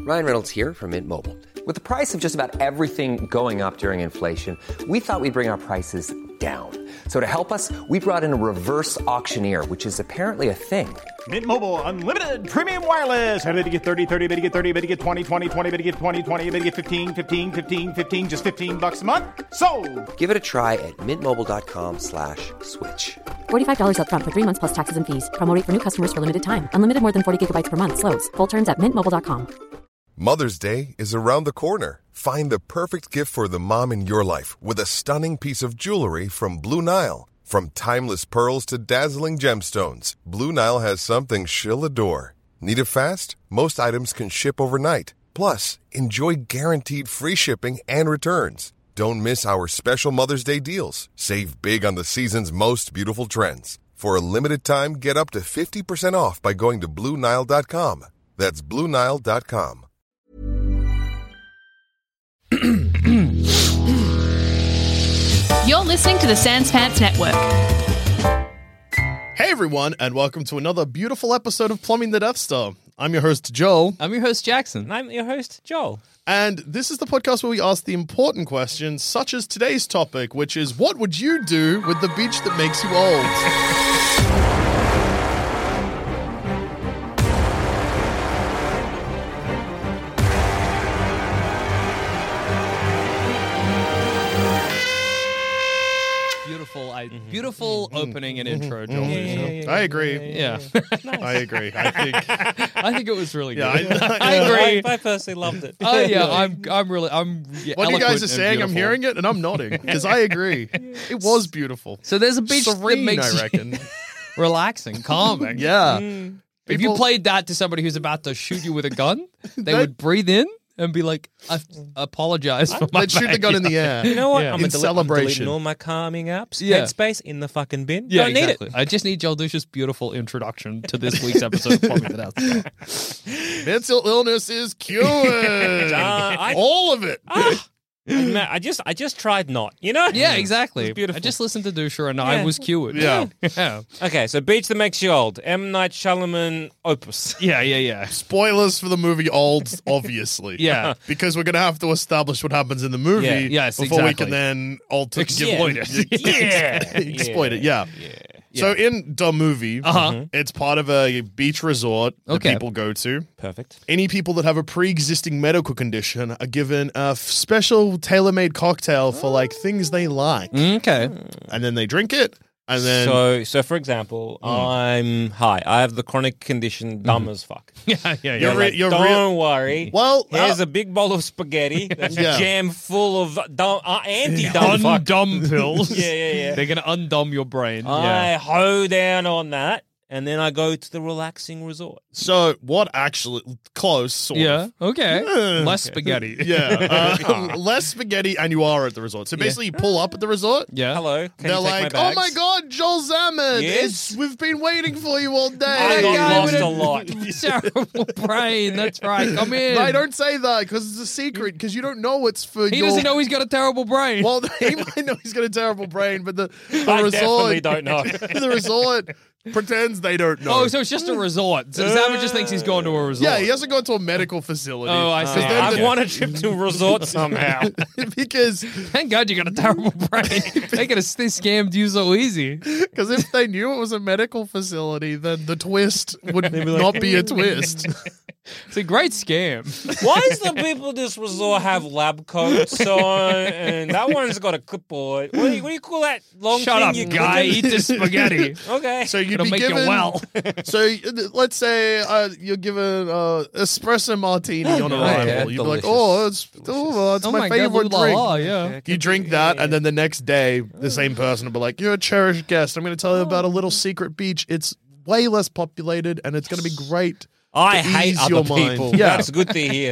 Ryan Reynolds here from Mint Mobile. With the price of just about everything going up during inflation, we thought we'd bring our prices down. So to help us, we brought in a reverse auctioneer, which is apparently a thing. Mint Mobile Unlimited Premium Wireless. How to get 30, 30, bit to get 30, bit to get 20, 20, 20, bit to get 20, 20, bit to get 15, 15, 15, 15, just $15 a month? Sold! Give it a try at mintmobile.com/switch. $45 up front for 3 months plus taxes and fees. Promo rate for new customers for limited time. Unlimited more than 40 gigabytes per month. Slows full terms at mintmobile.com. Mother's Day is around the corner. Find the perfect gift for the mom in your life with a stunning piece of jewelry from Blue Nile. From timeless pearls to dazzling gemstones, Blue Nile has something she'll adore. Need it fast? Most items can ship overnight. Plus, enjoy guaranteed free shipping and returns. Don't miss our special Mother's Day deals. Save big on the season's most beautiful trends. For a limited time, get up to 50% off by going to BlueNile.com. That's BlueNile.com. You're listening to the Sans Pants Network. Hey everyone, and welcome to another beautiful episode of Plumbing the Death Star. I'm your host, Joel. I'm your host, Jackson. And I'm your host, Joel. And this is the podcast where we ask the important questions, such as today's topic, which is, what would you do with the beach that makes you old? Beautiful opening and intro, Joel. I agree. Yeah. Nice. I agree. I think it was really good. I agree. I personally loved it. Oh yeah, I'm what you guys are saying, I'm hearing it and I'm nodding because I agree. It was beautiful. So there's a beach serene, that makes I reckon. relaxing, calming. Yeah. If you played that to somebody who's about to shoot you with a gun, they would breathe in and be like, I apologize for my They'd shoot the gun in the air. You know what? Yeah. I'm In celebration. deleting all my calming apps. Yeah. Headspace in the fucking bin. Yeah, Don't need exactly. it. I just need Joel Douche's beautiful introduction to this week's episode of Plumbing the Death Star. Mental illness is cured. All of it. Man, I just tried not, you know? Yeah, exactly. It's beautiful. I just listened to Dusha and I was cured. Yeah. Yeah. Okay, so Beach That Makes You Old. M. Night Shyamalan opus. Yeah. Spoilers for the movie Old, obviously. Yeah. Because we're going to have to establish what happens in the movie Yeah. Yes, before we exactly. can then Exploit it. exploit it, yeah. So in the movie, it's part of a beach resort that Okay. people go to. Perfect. Any people that have a pre-existing medical condition are given a special tailor-made cocktail for like things they like. Okay. And then they drink it. And then So for example, I'm high. I have the chronic condition dumb as fuck. Yeah. Don't worry. Well, here's a big bowl of spaghetti that's Yeah. jam full of anti-dumb fuck. Undumb pills. Yeah. They're going to undumb your brain. I hoe down on that, and then I go to the relaxing resort. so what actually close sort Yeah. of. Okay. Yeah. Less spaghetti. Yeah, less spaghetti, and you are at the resort. So basically, you pull up at the resort. Yeah. Hello, can They're you take like, my "Oh my bags?" God, Joel Zaman! Yes? We've been waiting for you all I day." got lost a lot. Terrible brain. That's right. Come in. No, don't say that because it's a secret. Because you don't know it's for He your. doesn't know he's got a terrible brain. Well, he might know he's got a terrible brain, but the I resort definitely don't know. the resort pretends they don't know. Oh, so it's just a resort. So Zaman just thinks he's going to a resort. yeah, he hasn't gone to a medical facility. Oh, I see. I want a trip to a resort somehow. because Thank God you got a terrible brain. they scammed you so easy. if they knew it was a medical facility, then the twist would not be a twist. It's a great scam. Why does the people at this resort have lab coats on? And that one's got a clipboard. What do you call that long Shut thing up, you guy. clip Eat in? this spaghetti. Okay. So you'd It'll be make given. you well. So let's say you're given espresso martini on arrival. yeah, You'd be like, delicious. it's my my favorite God, drink. yeah. You drink that, and then the next day, the same person will be like, "You're a cherished guest. I'm going to tell you about a little secret beach. It's way less populated, and it's going to be great." I to hate ease other your mind. people. Yeah. That's good to hear.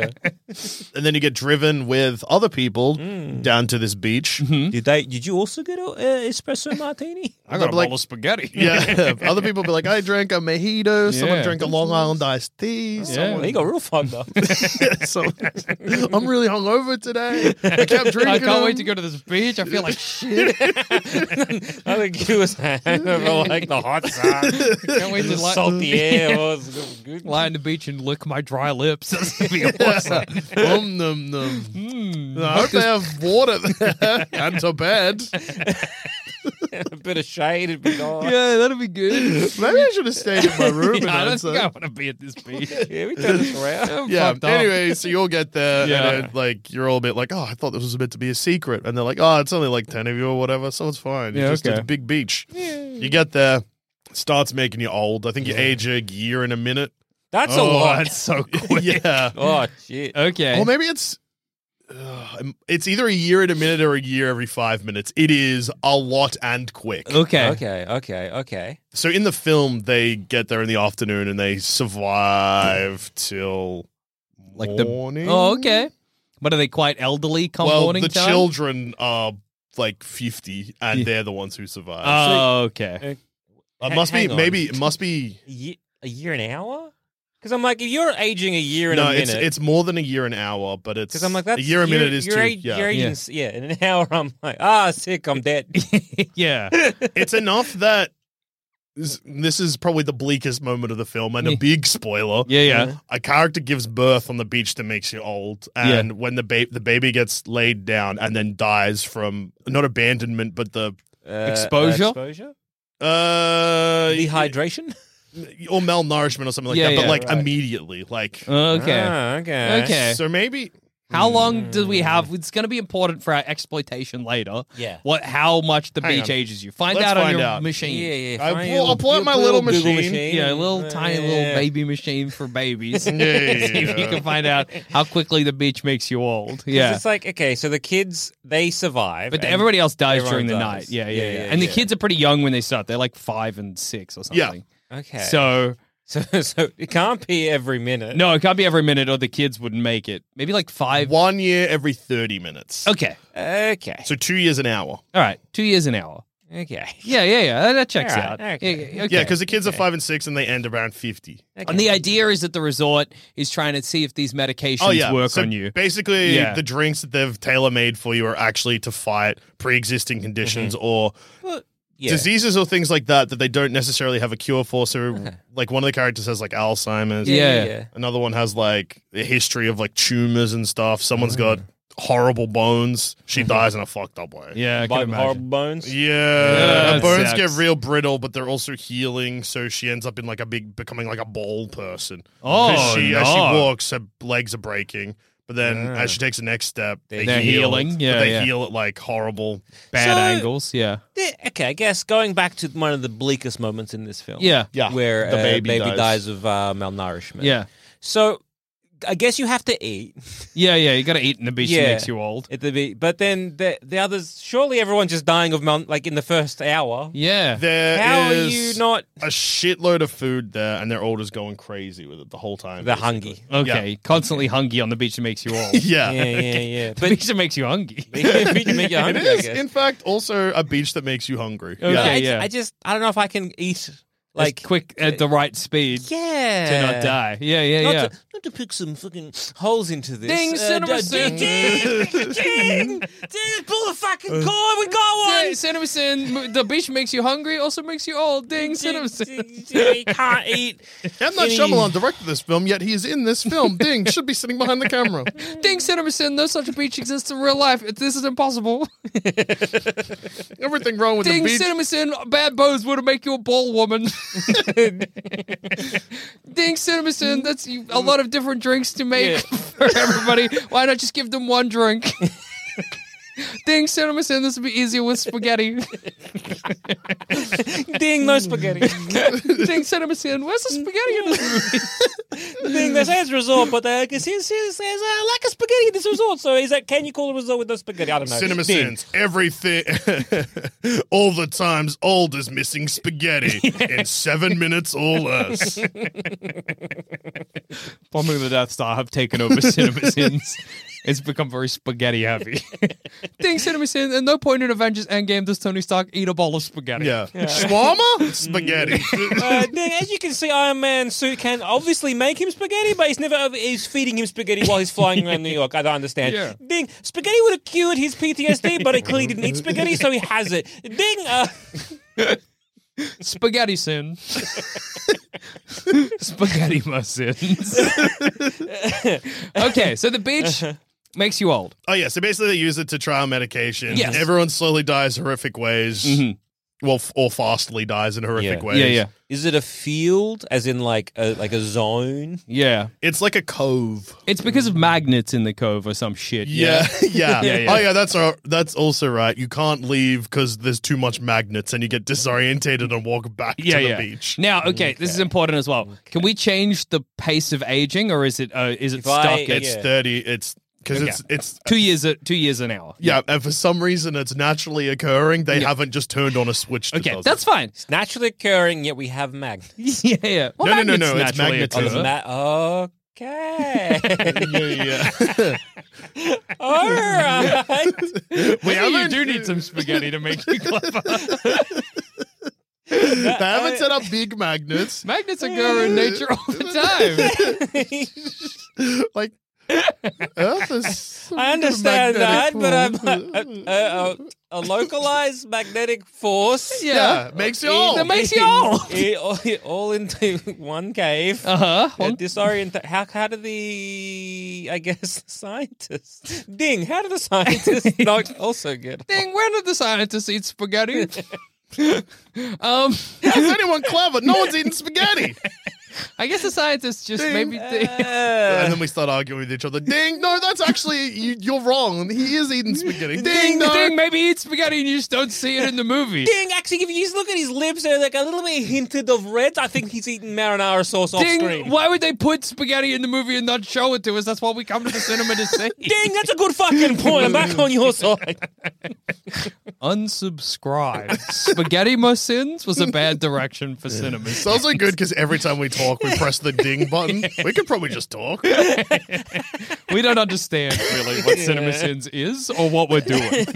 And then you get driven with other people down to this beach. Did you also get an espresso martini? I got a like- bowl of spaghetti. Yeah, other people be like, I drank a mojito. Someone Yeah. drank a Long Island iced tea. He got real fucked up. So I'm really hungover today. I kept drinking. I can't wait them. to go to this beach. I feel like shit. I think he was over like the hot sun, Can't wait to the salty air. Oh, it's good. lie on the beach and lick my dry lips. That's gonna be awesome. Num, num. I hope they have water there and a bed. A bit of shade would be nice. Yeah, that'd be good. Maybe I should have stayed in my room. and I don't answered. think I want to be at this beach. Yeah, we turned this around. I'm Yeah. fucked up. Anyway, so you'll get there, Yeah. and like you're all a bit like, oh, I thought this was meant to be a secret, and they're like, oh, it's only like 10 of you or whatever, so it's fine. Yeah, It's just okay. a big beach. You get there, starts making you old. I think you age a year and a minute. That's a lot. That's so quick. Yeah. Oh shit. Okay. Or maybe it's either a year and a minute or a year every 5 minutes. It is a lot and quick. Okay. Okay. So in the film, they get there in the afternoon and they survive till Like morning. Oh, okay. But are they quite elderly come Well, morning the time? children are like 50, and they're the ones who survive. Oh, okay. It must be hang on. maybe it must be. A year an hour? Because I'm like, if you're aging a year and No, a minute, it's more than a year an hour, but it's because I'm like, that's a year a minute is you're too. You're aging, yeah. In an hour, I'm like, sick, I'm dead. Yeah. It's enough that this is probably the bleakest moment of the film, and a big spoiler. Yeah. A character gives birth on the beach that makes you old, and when the baby gets laid down and then dies from not abandonment, but the Exposure? Dehydration? or malnourishment or something like Yeah, that, but yeah, like right. immediately, like Okay. Okay. Okay. so maybe. How long do we have? It's going to be important for our exploitation later. Yeah. How much the Hang beach on. ages you. Find Let's out on find your out. machine. Yeah. I'll pull out my little machine. Yeah, a little tiny little baby machine for babies. See if you can find out how quickly the beach makes you old. Yeah. It's like, okay, so the kids, they survive. But and everybody else dies everyone during the dies. night. Yeah. Yeah, And the yeah. kids are pretty young when they start. They're like 5 and 6 or Yeah. something. Okay. So, So it can't be every minute. no, it can't be every minute or the kids wouldn't make it. Maybe like 5. 1 year every 30 minutes. Okay. Okay. So 2 years an hour. All right. 2 years an hour. Okay. Yeah. That checks All right, out. okay. Yeah, Yeah, because the kids are 5 and 6 and they end around 50. And the idea is that the resort is trying to see if these medications work so on you. Basically, Yeah. the drinks that they've tailor-made for you are actually to fight pre-existing conditions or Yeah. diseases or things like that they don't necessarily have a cure for. So, like, one of the characters has, like, Alzheimer's. Yeah. Another one has, like, a history of, like, tumors and stuff. Someone's got horrible bones. She dies in a fucked up way. Yeah, I can By imagine. horrible bones. Yeah, her that bones sucks. get real brittle, but they're also healing. So she ends up in like becoming like a ball person. Oh, 'Cause as she no. walks, her legs are breaking. But then as she takes the next step, they They're heal. healing. But Yeah, they yeah. heal at like horrible. Bad So- angles. Yeah. Okay, I guess going back to one of the bleakest moments in this film. Yeah. Yeah, Where the a baby dies of malnourishment. Yeah. So I guess you have to eat Yeah. You got to eat in the beach. It Yeah. makes you old. at the beach. But then the others, surely everyone's just dying of like in the first hour. Yeah. There How are is you not a shitload of food there, and their olders going crazy with it the whole time. the basically. hungry? Okay. Constantly hungry on the beach that makes you old. Yeah. Yeah. The But beach that makes you hungry. make you It hungry, I is, guess. in fact, also a beach that makes you hungry. Okay. Yeah. I don't know if I can eat Like like quick at the right speed yeah to not die. Yeah. Not to pick some fucking holes into this. Ding, cinema sin. Ding, pull the fucking cord. We got one. Cinnamon, the beach makes you hungry, also makes you old. Ding, cinnamon. You can't eat. M. Night Shyamalan directed this film, yet he is in this film. Ding, should be sitting behind the camera. Ding, cinnamon. No such a beach exists in real life. This is impossible. Everything wrong with Ding, the beach. cinnamon. Bad bones would make you a ball woman. Ding, cinnamon. That's a lot of different drinks to make for everybody. Why not just give them one drink? Ding, cinnamon. This would be easier with spaghetti. Ding, no spaghetti. Ding, cinnamon. Where's the spaghetti in this movie? Ding, they say it's a resort, but there's a lack of spaghetti in this resort. So is that, can you call a resort with no spaghetti? I don't know. Cinema Ding. Sins. Everything. All the times old is missing spaghetti in 7 minutes or less. Bombing the Death Star have taken over Cinema Sins. It's become very spaghetti heavy. Ding, Cinema Sins. At no point in Avengers Endgame does Tony Stark eat a bowl of spaghetti. Yeah. Shawarma? Spaghetti. Ding, as you can see, Iron Man's suit can obviously make him spaghetti, but he's feeding him spaghetti while he's flying around New York. I don't understand. Yeah. Ding, spaghetti would have cured his PTSD, but he clearly didn't eat spaghetti, so he has it. Ding, Spaghetti sin. Spaghetti must sins. Okay, so the beach makes you old. Oh, yeah. So basically, they use it to trial medication. Yes. Everyone slowly dies horrific ways. Well, or fastly dies in horrific ways. Yeah. Is it a field, as in like a zone? Yeah. It's like a cove. It's because of magnets in the cove or some shit. Yeah. Yeah. Oh, yeah. That's also right. You can't leave because there's too much magnets, and you get disorientated and walk back to the beach. Now, okay, this is important as well. Can we change the pace of aging, or is it stuck? It's 30. It's because it's 2 years an hour. Yeah, and for some reason it's naturally occurring. They haven't just turned on a switch. That Okay, does that's fine. It's naturally occurring, yet we have magnets. Yeah. Well, No, magnets it's naturally magnetism. occur. Okay. Yeah. All right. Maybe you do need some spaghetti to make you clever. They haven't set up big magnets. Magnets occur in nature all the time. Like Earth is. I understand that, magnetic but force. a localized magnetic force. Yeah, makes you old. That makes you old. All into one cave. Disorient. How do the scientists? Ding. How do the scientists not also get? Ding, when did the scientists eat spaghetti? Is anyone clever? No one's eating spaghetti. I guess the scientists just maybe think. And then we start arguing with each other. Ding, no, that's actually, you're wrong. He is eating spaghetti. Ding, no. Ding, maybe he eats spaghetti and you just don't see it in the movie. Ding, actually, if you just look at his lips, they're like a little bit hinted of red. I think he's eating marinara sauce off Ding, screen. why would they put spaghetti in the movie and not show it to us? That's what we come to the cinema to see. Ding, that's a good fucking point. I'm back on your side. Unsubscribe. Spaghetti Most Sins was a bad direction for cinemas. It's also good because every time we talk, we press the ding button. We could probably just talk. We don't understand really what Cinema Sins is or what we're doing.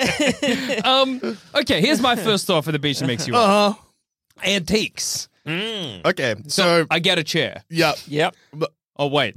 Okay, here's my first thought for the beach that makes you old. Antiques. Okay, so I get a chair. yeah. Yep. Oh, wait.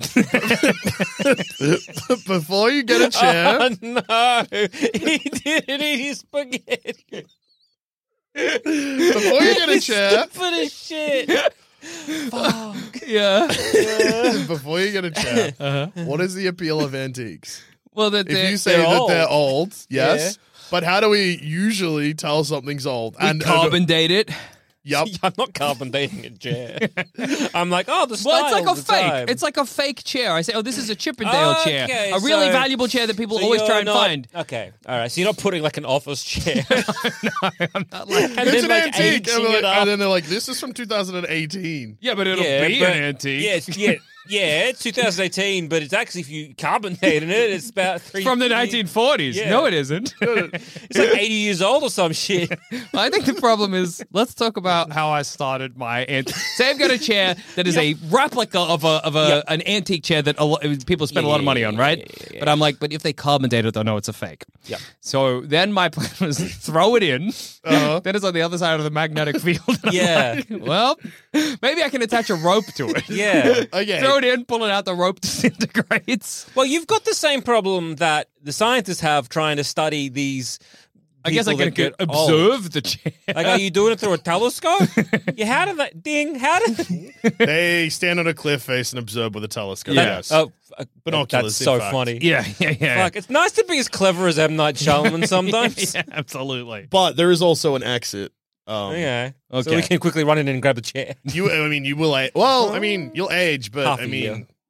Before you get a chair, Oh, no. He didn't eat his spaghetti. before you get a chair, For the shit. Yeah. before you get a chair, what is the appeal of antiques? Well, that If you say they're that old. they're old, yes. But how do we usually tell something's old? carbon date it. Yep. I'm not carbon dating a chair. I'm like, oh, the style. Well, it's like a of the fake. time. It's like a fake chair. I say, oh, this is a Chippendale chair. Okay, A really so- valuable chair that people So always you're try and not- find. Okay, all right. So you're not putting like an office chair. I'm not like... And It's then an like antique. aging And, it up. then they're like, this is from 2018. Yeah, but it'll Yeah, be but- an antique. Yeah, it's 2018, but it's actually, if you carbon dated it, it's about From the 1940s. Yeah. No, it isn't. It's like 80 years old or some shit. I think the problem is, let's talk about how I started my antique. Say I've got a chair that is a replica of an antique chair that people spend a lot of money on, right? But I'm like, but if they carbon date it, they'll know it's a fake. Yeah. So then my plan was throw it in. Then it's on the other side of the magnetic field. And I'm Yeah. like, well, maybe I can attach a rope to it. Yeah. Okay. Throw it in, pull it out, the rope disintegrates. Well, you've got the same problem that the scientists have trying to study these. I guess I people can that get old. observe the chair. Like, are you doing it through a telescope? Yeah, how did that ding? How did They stand on a cliff face and observe with a telescope. Yeah. Yes. That's Binoculars, so in fact. funny. Yeah. Fuck, it's nice to be as clever as M. Night Shyamalan sometimes. Yeah, absolutely. But there is also an exit. Okay. So Okay. we can quickly run in and grab a chair. You will age. Well, I mean, you'll age, but Half I a mean, year.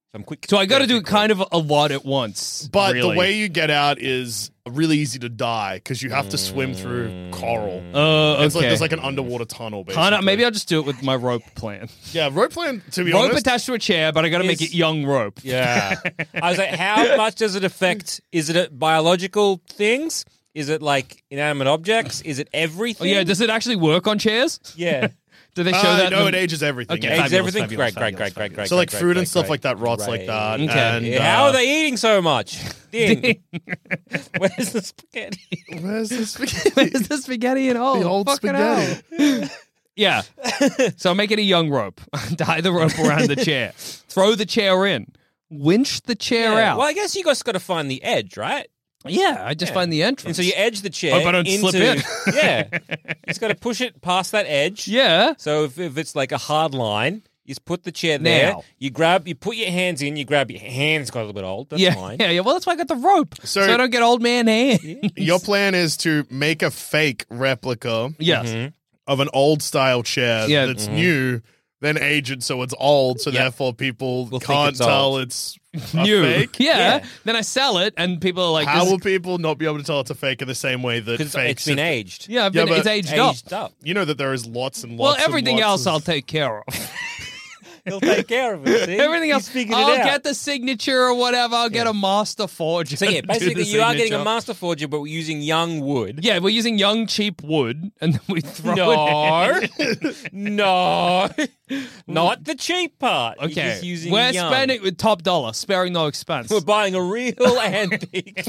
I'm quick. So I got to do kind of a lot at once. But really. the way you get out is really easy to die because you have to swim through coral. Okay. It's like there's like an underwater tunnel, basically. Kinda, maybe I'll just do it with my rope plan. Yeah, rope plan, to be Rope honest. attached to a chair, but I got to make it young rope. Yeah. I was like, how much does it affect? Is it biological things? Is it like inanimate objects? Is it Oh, everything? yeah, does it actually work on chairs? Yeah. Do they show that? No, it ages everything. Okay, Yeah. Eggs, fabulous, everything? fabulous, Great. So like great, food great, and stuff great. like that rots like that. Okay. And, Yeah, how are they eating so much? Ding. Where's the spaghetti? Where's the spaghetti? Where's the spaghetti and all? The old Fucking spaghetti. hell. Yeah. So make it a young rope. Tie the rope around the chair. Throw the chair in. Winch the chair Yeah. out. Well, I guess you guys got to find the edge, right? Yeah, I just find the entrance. And so you edge the chair. Hope I don't into, slip in. Yeah. You just got to push it past that edge. Yeah. So if it's like a hard line, you just put the chair there. Now. You put your hands in. You grab your hands. Got a little bit old. That's Yeah, fine. yeah. Well, that's why I got the rope. So I don't get old man hands. Your plan is to make a fake replica Yes. of an old style chair Yeah. that's new, then age it so it's old, so therefore people Will think can't it's tell old. it's a New. fake. Yeah. Yeah. Then I sell it, and people are like, How this- will people not be able to tell it's a fake in the same way that Because fakes? it's been aged. Yeah, Yeah, but it's aged up. Aged up. You know that there is lots and Well, lots. everything and else lots I'll of... take care of. He'll take care of it. See? Everything else, He's figured I'll it out. get the signature or whatever. I'll get a master forger. So yeah, to do basically the you are getting a signature. master forger, but we're using young wood. Yeah, we're using young, cheap wood, and then we throw it in. No, not the cheap part. You're Okay, just using we're young. spending with top dollar, sparing no expense. We're buying a real antique.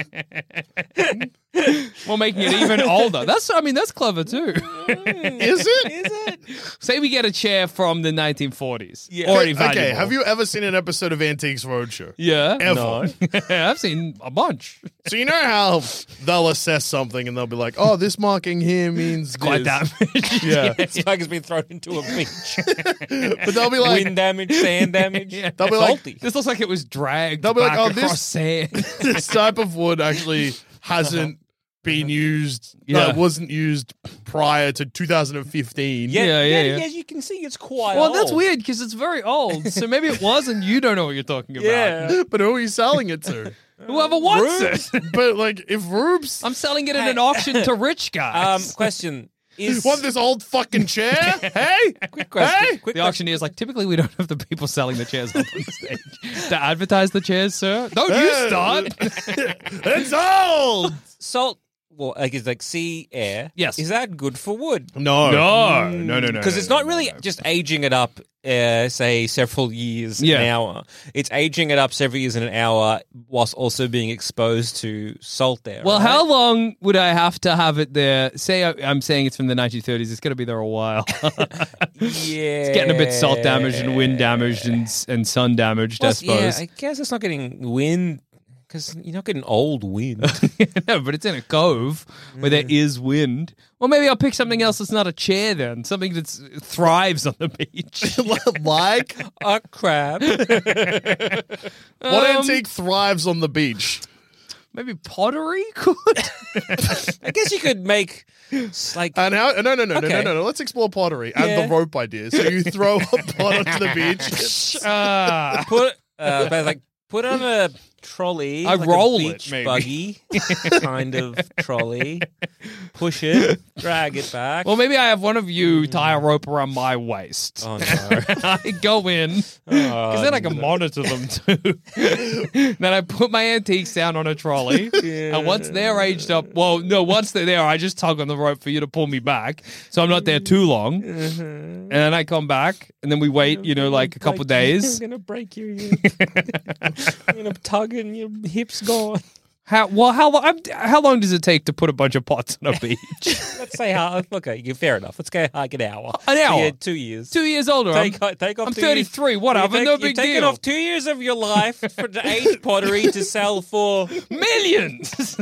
We're making it even older. That's clever too. Is it? Is it? Say we get a chair from the 1940s. Yeah. Already Okay, valuable. have you ever seen an episode of Antiques Roadshow? Yeah. Ever? No. Yeah, I've seen a bunch. So you know how they'll assess something and they'll be like, "Oh, this marking here means Quite this." damaged. Yeah, It's like it's been thrown into a beach. but they'll be like, Wind damage, sand damage. Yeah. They'll be like- Salty. This looks like it was dragged They'll be like, back "Oh, across this- sand. "This type of wood actually hasn't been used. Yeah. Wasn't used prior to 2015." Yeah. As you can see, it's quite Well, old. that's weird because it's very old. So maybe it was and you don't know what you're talking about. Yeah. But who are you selling it to? Whoever wants it. But like, if Rubes I'm selling it at an auction to rich guys. Question is want this old fucking chair, hey, quick question. Hey? Quick The auctioneer's like, typically we don't have the people selling the chairs up on the stage to advertise the chairs, sir. Don't you start. it's old. salt. Well, like it's like sea air. Yes. Is that good for wood? No, No. Because it's not really just aging it up, say several years Yeah. an hour. It's aging it up several years in an hour, whilst also being exposed to salt air. Well, right? how long would I have to have it there? Say I'm saying it's from the 1930s. It's going to be there a while. Yeah, It's getting a bit salt damaged and wind damaged and sun damaged, I Plus, yeah, suppose. I guess it's not getting wind because you're not getting old wind. No, but it's in a cove where there is wind. Well, maybe I'll pick something else that's not a chair then. Something that thrives on the beach. Like, A crab. what antique thrives on the beach? Maybe pottery could? I guess you could make like And how? No. Okay. Let's explore pottery and Yeah. the rope idea. So you throw a pot onto the beach. put on a trolley. I like roll a it, beach maybe. buggy kind of trolley. Push it, drag it back. Well, maybe I have one of you tie a rope around my waist. Oh no! I go in, because then I can monitor them too. Then I put my antiques down on a trolley, and once they're aged up, once they're there, I just tug on the rope for you to pull me back, so I'm not there too long. And then I come back, and then we wait, like a couple days. I'm gonna break your hip. I'm gonna tug and your hip's gone. How long does it take to put a bunch of pots on a beach? Let's say okay, fair enough. Let's go like an hour. An hour? So, yeah, 2 years. 2 years older. Take off I'm 2 years. 33. Whatever, no big You're taking deal. off 2 years of your life for the age pottery to sell for. Millions.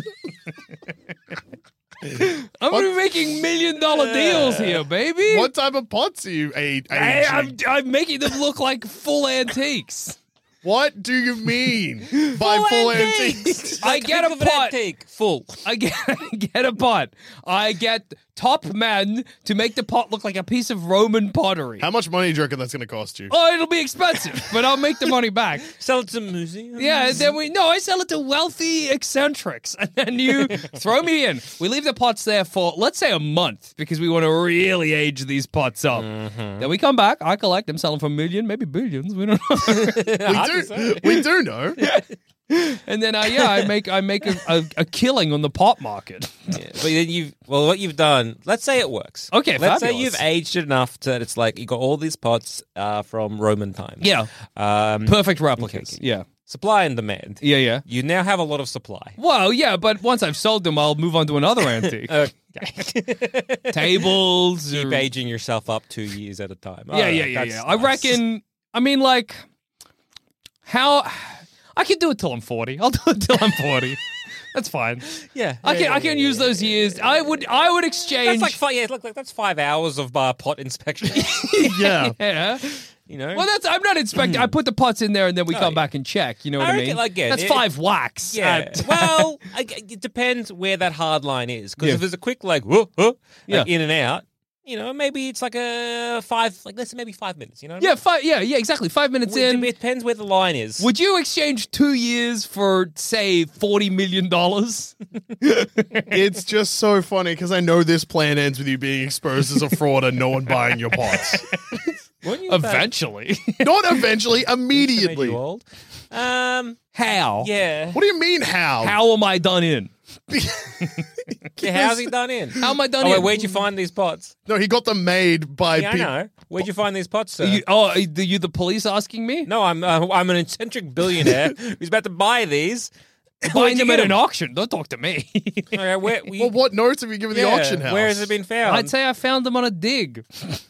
I'm gonna be making $1 million deals here, baby. What type of pots are you aging? I'm making them look like full antiques. What do you mean by full antiques? I get a pot. Full. I get a pot. I get top man to make the pot look like a piece of Roman pottery. How much money do you reckon that's going to cost you? Oh, it'll be expensive, but I'll make the money back. Sell it to museums. Yeah, and then I sell it to wealthy eccentrics, and then you throw me in. We leave the pots there for, let's say, a month, because we want to really age these pots up. Then we come back, I collect them, sell them for $1 million, maybe billions, we don't know. We do know. And then, I make a killing on the pot market. Yeah. But then what you've done, let's say it works. Okay, let's fabulous. say you've aged it enough that it's like you got all these pots from Roman times. Yeah. Perfect replicas. Okay. Yeah. Supply and demand. Yeah. You now have a lot of supply. Well, yeah, but once I've sold them, I'll move on to another antique. Tables. Keep aging yourself up 2 years at a time. Yeah. I reckon, how... I can do it till I'm 40. I'll do it till I'm 40. That's fine. Yeah. I can use those years. I would exchange. That's like that's 5 hours of pot inspection. Yeah. Yeah. You know. Well, I'm not inspecting. I put the pots in there and then we come back and check. You know what I mean? That's 5 whacks. Yeah. Well, it depends where that hard line is. Because if there's a quick in and out, maybe it's like a 5, let's say maybe 5 minutes. You know? Yeah. Exactly. 5 minutes in. It depends where the line is. Would you exchange 2 years for, say, $40 million? It's just so funny because I know this plan ends with you being exposed as a fraud and no one buying your pots. Eventually. Not eventually, immediately. You old. How? Yeah. What do you mean how? How am I done in? How's he done in? How am I done in? Wait, where'd you find these pots? No, he got them made by Yeah, I know. Where'd you find these pots, sir? Are you the police asking me? No, I'm an eccentric billionaire who's about to buy these. Buying them at an auction. Don't talk to me. Okay, Well, what notes have you given the auction house? Where has it been found? I'd say I found them on a dig.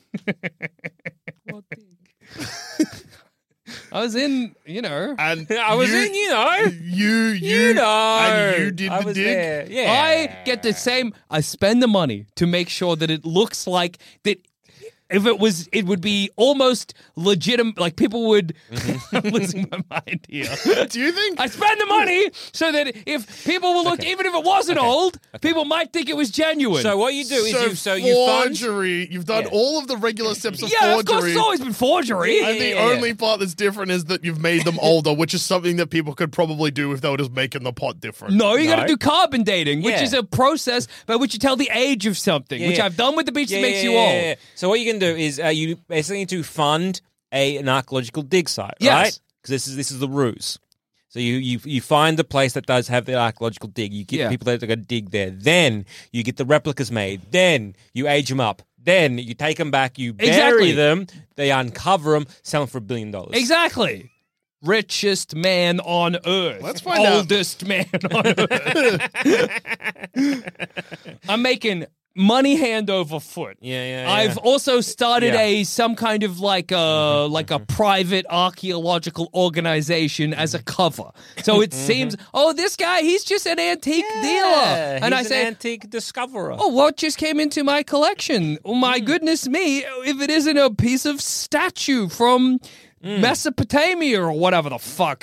What dig? I was in, And I was in, You know. And you did I the was dig? there. Yeah. I get the same. I spend the money to make sure that it looks like that. If it would be almost legitimate. Like people would. I'm losing my mind here. Do you think? I spend the money so that if people will look, even if it wasn't old, people might think it was genuine. So what you do is so you fund. forgery. You've done all of the regular steps of yeah, forgery. of course, it's always been forgery. And the only part that's different is that you've made them older, which is something that people could probably do if they were just making the pot different. No, you got to do carbon dating, which Yeah. is a process by which you tell the age of something, which I've done with the beach that makes you old. Yeah. So what you can do is you basically need to fund an archaeological dig site, Yes. right? Because this is the ruse. So you find the place that does have the archaeological dig. You get people that are going to dig there. Then you get the replicas made. Then you age them up. Then you take them back. You bury them. They uncover them. Sell them for $1 billion. Exactly. Richest man on earth. Let's find out. Oldest man on earth. I'm making money hand over foot. Yeah. I've also started some kind of like a private archaeological organization as a cover. So it seems, this guy, he's just an antique dealer. And I say, an antique discoverer. oh, what just came into my collection? Oh, my goodness me, if it isn't a piece of statue from Mesopotamia or whatever the fuck.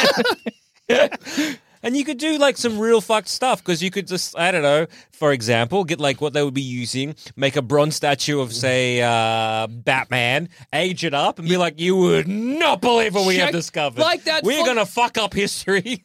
And you could do like some real fucked stuff because you could just, I don't know, for example, get like what they would be using, make a bronze statue of, say, Batman, age it up and be like, you would not believe what we have discovered. Like that We're going to fuck up history.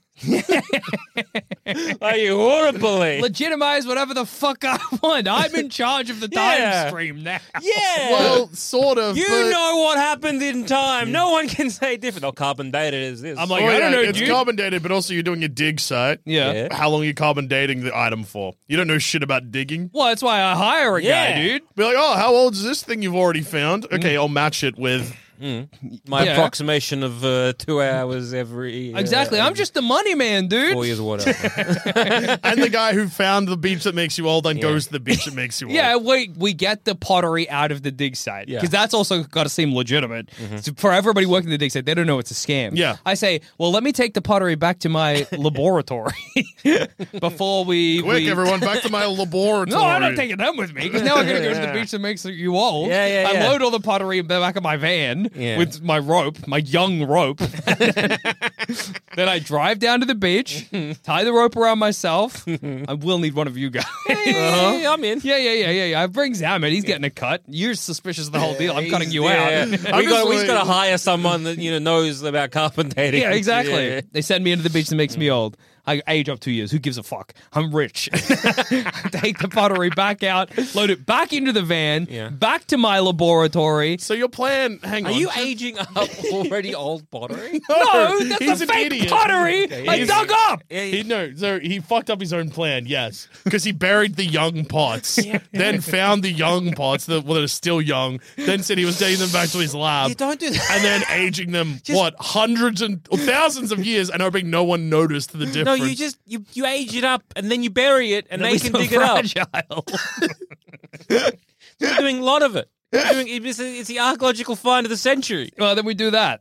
Like you wouldn't believe. Legitimize whatever the fuck I want. I'm in charge of the time stream now. Yeah. Well, sort of. You but know what happened in time. No one can say different. Oh, carbon dated is this. I'm like, Oh, I don't know, it's dude. carbon dated, but also you're doing a dig site. Yeah. How long are you carbon dating the item for? You don't know shit about digging. Well, that's why I hire a guy, dude. Be like, how old is this thing you've already found? Okay, I'll match it with. My Yeah. approximation of 2 hours every... Exactly. I'm just the money man, dude. 4 years or whatever. And the guy who found the beach that makes you old and goes to the beach that makes you old. Yeah, we get the pottery out of the dig site because that's also got to seem legitimate. So for everybody working the dig site, they don't know it's a scam. Yeah. I say, well, let me take the pottery back to my laboratory before we... Quick, everyone, back to my laboratory. No, I'm not taking them with me because now I'm going to go to the beach that makes you old. Yeah. Unload all the pottery in the back of my van. van with my rope, my young rope. Then I drive down to the beach, tie the rope around myself. I will need one of you guys. Yeah, I'm in. Yeah. I bring Zamet. He's getting a cut. You're suspicious of the whole deal. I'm cutting you out. We got to hire someone that knows about carpentering. Yeah, exactly. Yeah. They send me into the beach that makes me old. I age up 2 years. Who gives a fuck? I'm rich. Take the pottery back out, load it back into the van, back to my laboratory. So your plan, hang on. Are you aging up already old pottery? No, that's he's a an fake idiot. pottery I dug up. So he fucked up his own plan, yes. Because he buried the young pots, then found the young pots that are still young, then said he was taking them back to his lab. You don't do that. And then aging them, hundreds and thousands of years and hoping no one noticed the difference. No, you just you age it up and then you bury it and they can dig it up. You're doing a lot of it. It's the archaeological find of the century. Well, then we do that.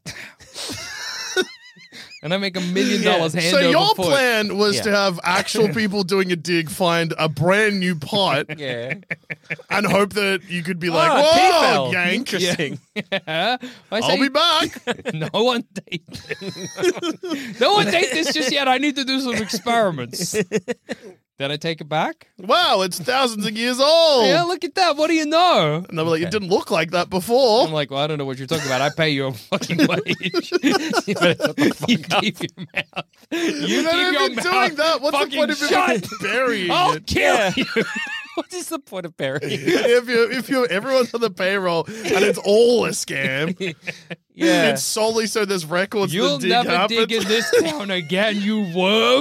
And I make $1 million hand So over your foot. plan was to have actual people doing a dig find a brand new pot and hope that you could be like, whoa, yank. Interesting. Yeah. I'll be back. No one date this. No one date this just yet. I need to do some experiments. Then I take it back. Wow, it's thousands of years old. Yeah, look at that. What do you know? And they're like, it didn't look like that before. I'm like, well, I don't know what you're talking about. I pay you a fucking wage. You keep your mouth. You You've keep your been mouth. doing that. What's the fucking point of shut. burying I'll it? kill you. What is the point of burying? If you everyone's on the payroll and it's all a scam, it's solely so there's records. You'll the dig never happens. dig in this town again, you worm.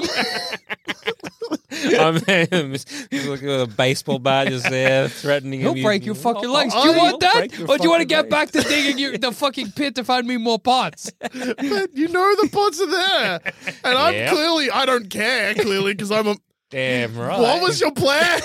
I'm looking at a baseball bat just there, threatening him. He'll break your fucking legs. Do Oh, you he'll want that? break your Or do you want to fucking get back to digging the fucking pit to find me more pots? But you know the pots are there, and I don't care because I'm a. Damn right. What was your plan?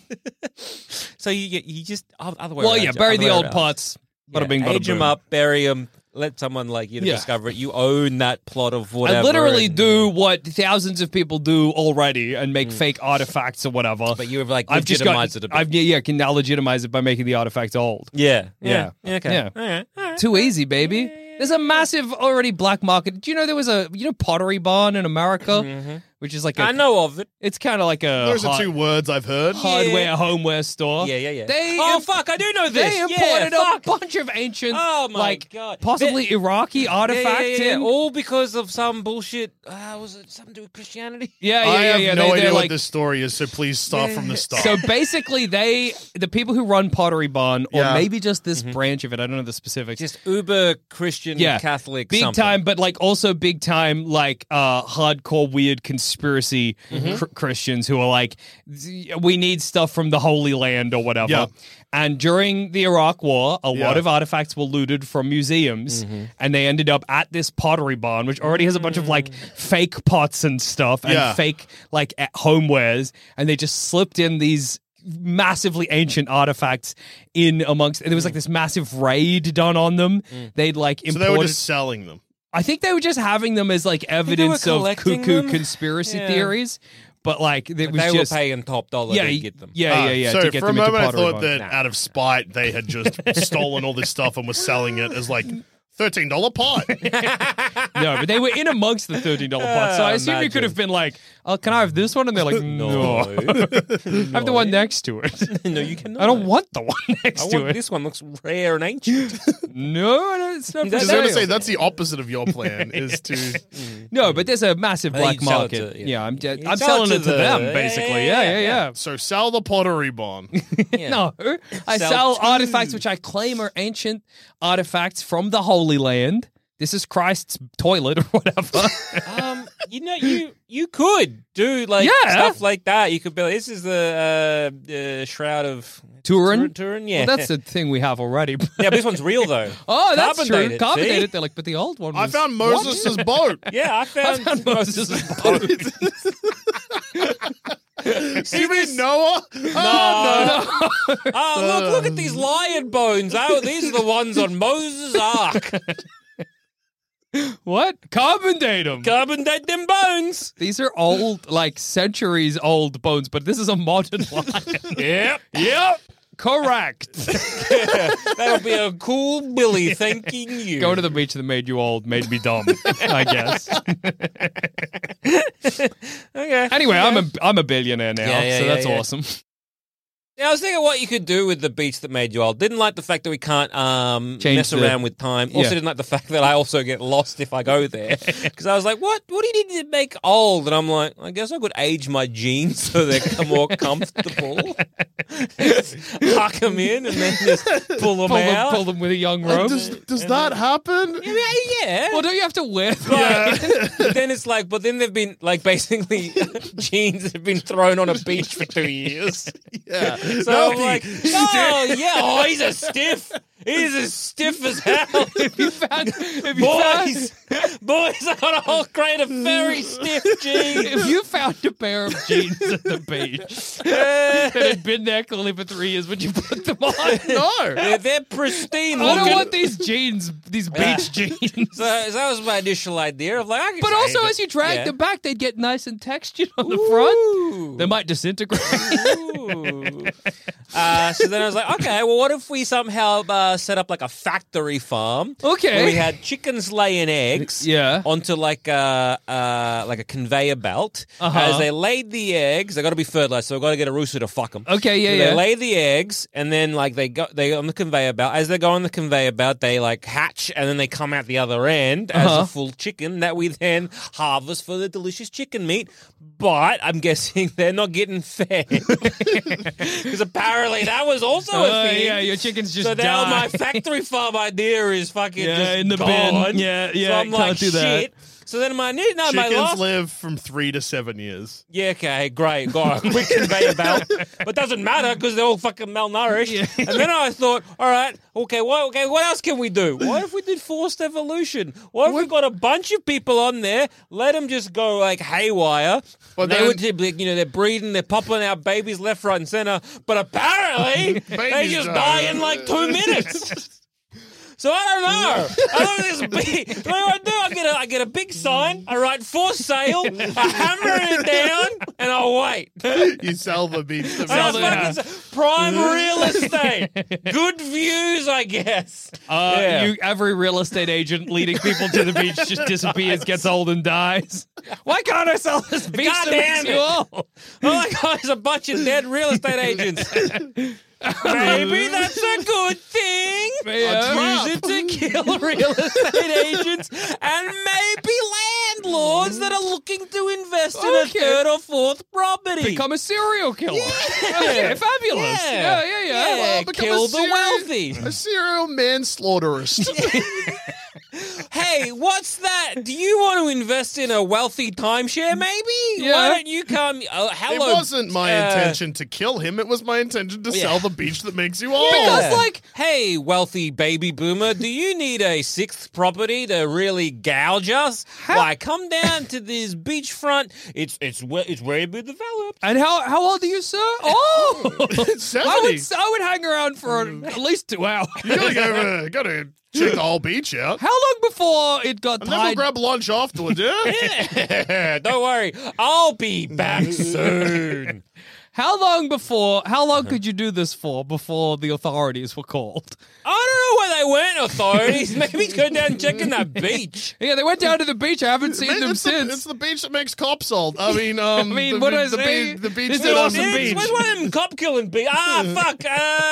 So you just other way Well, around, yeah, bury other the way old around. pots. Bada bing, bada Age them boom. up, bury them, let someone like you discover it. You own that plot of whatever. I literally and- do what thousands of people do already and make fake artifacts or whatever. But you've like I've just got, legitimized it a bit. I can now legitimize it by making the artifacts old. Yeah. Yeah. Okay. All right. Too easy, baby. There's a massive already black market. Do you know there was a Pottery Barn in America, which is like I know of it. It's kind of like a Those are two words I've heard. hardware homeware store. Yeah. They Fuck! I do know this. They imported a bunch of ancient, Oh my like God. possibly Iraqi artifacts Yeah. in. All because of some bullshit. Was it something to do with Christianity? I have no They're idea like, what this story is, so please start from the start. So basically, the people who run Pottery Barn, or Yeah. maybe just this branch of it, I don't know the specifics. Just uber Christian Catholic. big something. time, but like also big time, like hardcore weird conspiracy Christians who are like, we need stuff from the Holy Land or whatever. Yeah. And during the Iraq War, a lot Yeah. of artifacts were looted from museums, and they ended up at this Pottery Barn, which already has a bunch of like fake pots and stuff and Yeah. fake like homewares, and they just slipped in these massively ancient artifacts in amongst. There was like this massive raid done on them. They'd like So imported. they were just selling them. I think they were just having them as like evidence of collecting cuckoo them. conspiracy Yeah. theories, but like it was They just were paying top dollar to get them. Yeah. So to get for a them into moment, I Pottery thought Barn. that out of spite, they had just stolen all this stuff and were selling it as like $13 pot. No, but they were in amongst the $13 pots, so I assume you could have been like, "Oh, can I have this one?" And they're like, "No, I have the one next to it. No, you cannot. I don't want the one I next to want it. this one. Looks rare and ancient. No, it's not for I was going to sale. say that's the opposite of your plan is to. No, but there's a massive Well, black you'd sell it market. to- Yeah, I'm You'd I'm sell selling it it to to the- them basically. Yeah. So sell the Pottery Barn. No, I Sell sell to- artifacts which I claim are ancient artifacts from the Holy Land. This is Christ's toilet or whatever. You could do like Yeah. stuff like that. You could be like, this is the shroud of Turin? Turin, yeah. Well, that's the thing we have already. yeah, but this one's real though. Oh, that's true. Carbonated, Carbonated. see? They're like, but the old one I was... found Moses' boat. Yeah, I found, Moses' boat. You mean Noah? No. Oh, look at these lion bones. Oh, these are the ones on Moses' ark. What? Carbon datum. Carbon date them bones. These are old, like centuries old bones, but this is a modern lion. Yep. Yep. Correct. That'll be a cool Billy thanking you. Going to the beach that made you old made me dumb, I guess. Okay. Anyway, I'm a billionaire now, so that's awesome. Yeah, I was thinking what you could do with the beach that made you old. Didn't like the fact that we can't mess around with time. Also didn't like the fact that I also get lost if I go there. Because I was like, what do you need to make old? And I'm like, I guess I could age my jeans so they're more comfortable. Huck them in and then just pull them out. Pull them with a young rope. Does that happen? Yeah. Well, don't you have to wear them? But then it's like, but then they've been like basically jeans have been thrown on a beach for 2 years. Yeah. So I'm like, he's a stiff. He's as stiff as hell. Boys, I got a whole crate of very stiff jeans. If you found a pair of jeans at the beach that had been there clearly for 3 years, would you put them on? No. They're pristine. I don't want these jeans, these beach jeans. So that was my initial idea of like, But also, as you drag them back, they'd get nice and textured on the front. They might disintegrate. So then I was like, okay, well, what if we somehow set up like a factory farm? Okay. Where we had chickens laying eggs onto like a conveyor belt. As they laid the eggs, they got to be fertilized, so we've got to get a rooster to fuck them. Okay, So they lay the eggs, and then like they on the conveyor belt. As they go on the conveyor belt, they like hatch, and then they come out the other end as a full chicken that we then harvest for the delicious chicken meat. But I'm guessing they're not getting fed because apparently that was also a thing. Yeah, your chickens just so now die. my factory farm idea is fucking just in the gone. bin. Yeah, So I'm can't like, do that. shit. So then my Chickens last live from 3 to 7 years. Yeah, okay, great. Got a quick conveyor belt. But doesn't matter because they're all fucking malnourished. And then I thought, all right, what else can we do? What if we did forced evolution? What if we got a bunch of people on there, let them just go like haywire? But they then- would, they're breeding, they're popping out babies left, right, and center. But apparently, they Babies just die. die in like 2 minutes. So I don't know. I don't think there's a big. What do I do? I get a big sign. I write for sale. I hammer it down, and I wait. You sell the beach. Prime real estate. Good views, I guess. Every real estate agent leading people to the beach just disappears, gets old, and dies. Why can't I sell this beach God that makes damn you it. old? Oh my God, there's a bunch of dead real estate agents. Maybe that's a good thing. Use it to kill real estate agents and maybe landlords that are looking to invest in a third or fourth property. Become a serial killer. Okay, fabulous. Yeah. Well, become kill a the wealthy. A serial manslaughterist. Hey, what's that? Do you want to invest in a wealthy timeshare, maybe? Yeah. Why don't you come? Hello. It wasn't my intention to kill him. It was my intention to sell the beach that makes you old. Because, like, hey, wealthy baby boomer, do you need a sixth property to really gouge us? Why, come down to this beachfront. It's very developed. and how old are you, sir? Oh, 70. I would hang around for at least 2 hours. You gotta check the whole beach out. How long before it got And then we'll tied? grab lunch afterwards, yeah? Don't worry, I'll be back soon. How long could you do this for before the authorities were called? I don't know where they went, authorities. Maybe go down and check in that beach. Yeah, they went down to the beach. I haven't seen them It's since. the beach that makes cops old. I mean, what did I say? The beach Is that it doesn't awesome beach. Where's one of them cop killing beach? Fuck.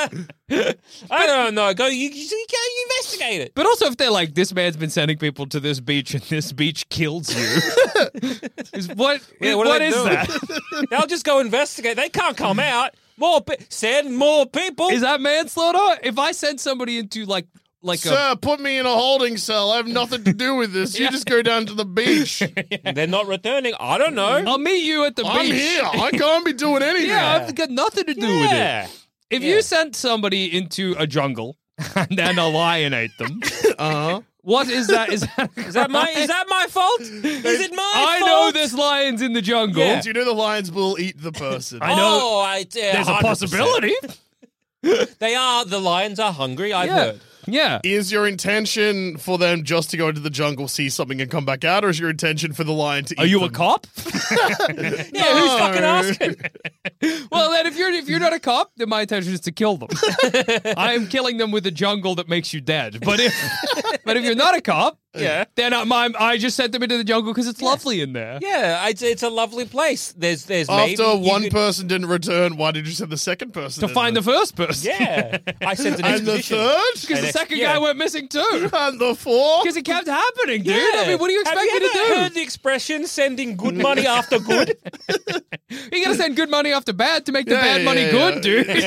I don't know. Go. You investigate it. But also, if they're like, this man's been sending people to this beach and this beach kills you. what is that? They'll just go investigate. They can't come out. Send more people. Is that manslaughter? If I send somebody into like Sir, put me in a holding cell. I have nothing to do with this. You just go down to the beach. They're not returning. I don't know. I'll meet you at the I'm beach. here. I can't be doing anything. Yeah, I've got nothing to do with it. If you sent somebody into a jungle and then alienate them, what is that? Is that my fault? Is it my I fault? know there's lions in the jungle. Do you know the lions will eat the person? I know. Oh, There's a 100%. possibility. The lions are hungry, I've heard. Yeah. Is your intention for them just to go into the jungle, see something, and come back out, or is your intention for the lion to eat Are you a them? cop? Yeah, who's fucking asking? Well, then if you're not a cop, then my intention is to kill them. I am killing them with a jungle that makes you dead. But if you're not a cop, Yeah. then I just sent them into the jungle because it's lovely in there. Yeah, it's a lovely place. There's After maybe you one could- person didn't return, why did you send the second person? To find the first person. Yeah, I sent an And the expedition. third? Because the And second yeah. guy went missing too. And the fourth? Because it kept happening, dude. Yeah. I mean, what do you expect me Have you to ever do? heard the expression "sending good money after good"? You gotta send good money after bad to make the Yeah, bad yeah, money yeah, good,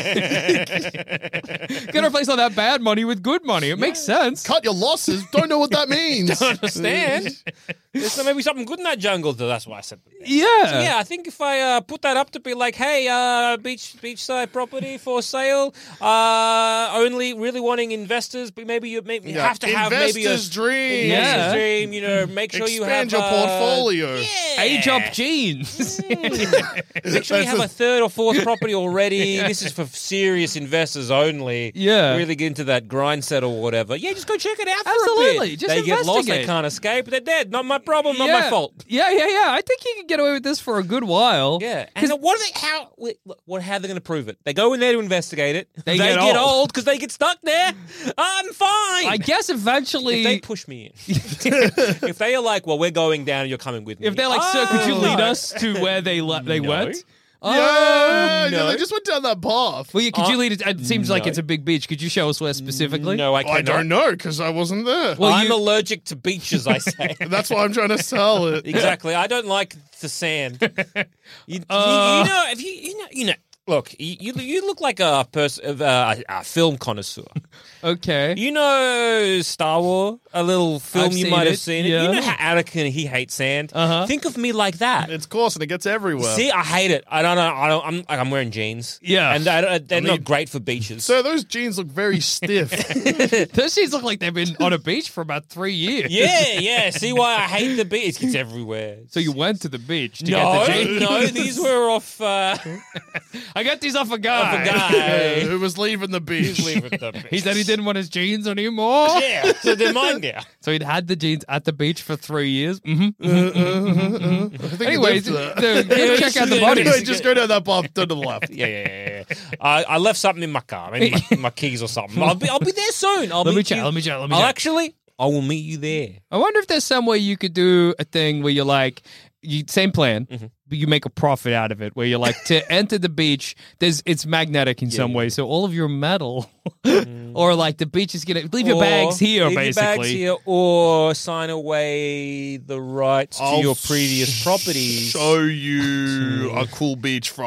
yeah. dude. Gotta replace all that bad money with good money. It makes sense. Cut your losses. Don't know what that means. Understand? There's maybe something good in that jungle, though. That's why I said that. Yeah. So, yeah, I think if I put that up to be like, hey, beachside property for sale, only really wanting investors, but maybe you have to have maybe a Investor's dream. Yeah. investor's dream. You know, make sure you have Expand your portfolio. Yeah. Age up jeans. Make sure you have a third or fourth property already. This is for serious investors only. Yeah. Really get into that grind set or whatever. Yeah, just go check it out for a Absolutely. bit. Just they get lost, they investigate. can't escape, they're dead. Not my problem, not my fault. Yeah. I think you can get away with this for a good while. Yeah, and what are they? How are they going to prove it? They go in there to investigate it. They get get old because they get stuck there. I'm fine. I guess eventually, if they push me in, if they are like, well, we're going down, and you're coming with me. if they're like, sir, could you lead no. us to where they went? Yeah, no. they just went down that path. Well, could you lead us? It seems like it's a big beach. Could you show us where specifically? No, I I cannot. don't know because I wasn't there. Well, I'm you- allergic to beaches. I say. That's why I'm trying to sell it. Exactly. I don't like the sand. You know, if you know. Look, you look like a person, a film connoisseur. Okay. You know Star Wars, a little film I've you seen might have it, seen yeah. it. You know how Anakin he hates sand. Uh-huh. Think of me like that. It's coarse and it gets everywhere. See, I hate it. I don't know. I'm wearing jeans. Yeah. and they're not great for beaches. So those jeans look very stiff. Those jeans look like they've been on a beach for about 3 years. yeah. See why I hate the beach? It gets everywhere. So you went to the beach to No, get the jeans? no, these were off. I got these off a guy. Off a guy. Who was leaving the beach. Leave it the beach. He said he didn't want his jeans anymore. Yeah, so they're mine now. So he'd had the jeans at the beach for 3 years. I think Anyways, he lived there. go check out the bodies. Anyway, just go down that path to the left. Yeah. I left something in my car, maybe my keys or something. I'll be there soon. Let me check. Let me check. I will meet you there. I wonder if there's some way you could do a thing where you're like, same plan, but you make a profit out of it. Where you're like, to enter the beach, it's magnetic in some way, so all of your metal, or like the beach is gonna leave your bags here, leave basically. your bags here, or sign away the rights to your previous properties. Show you a cool beach for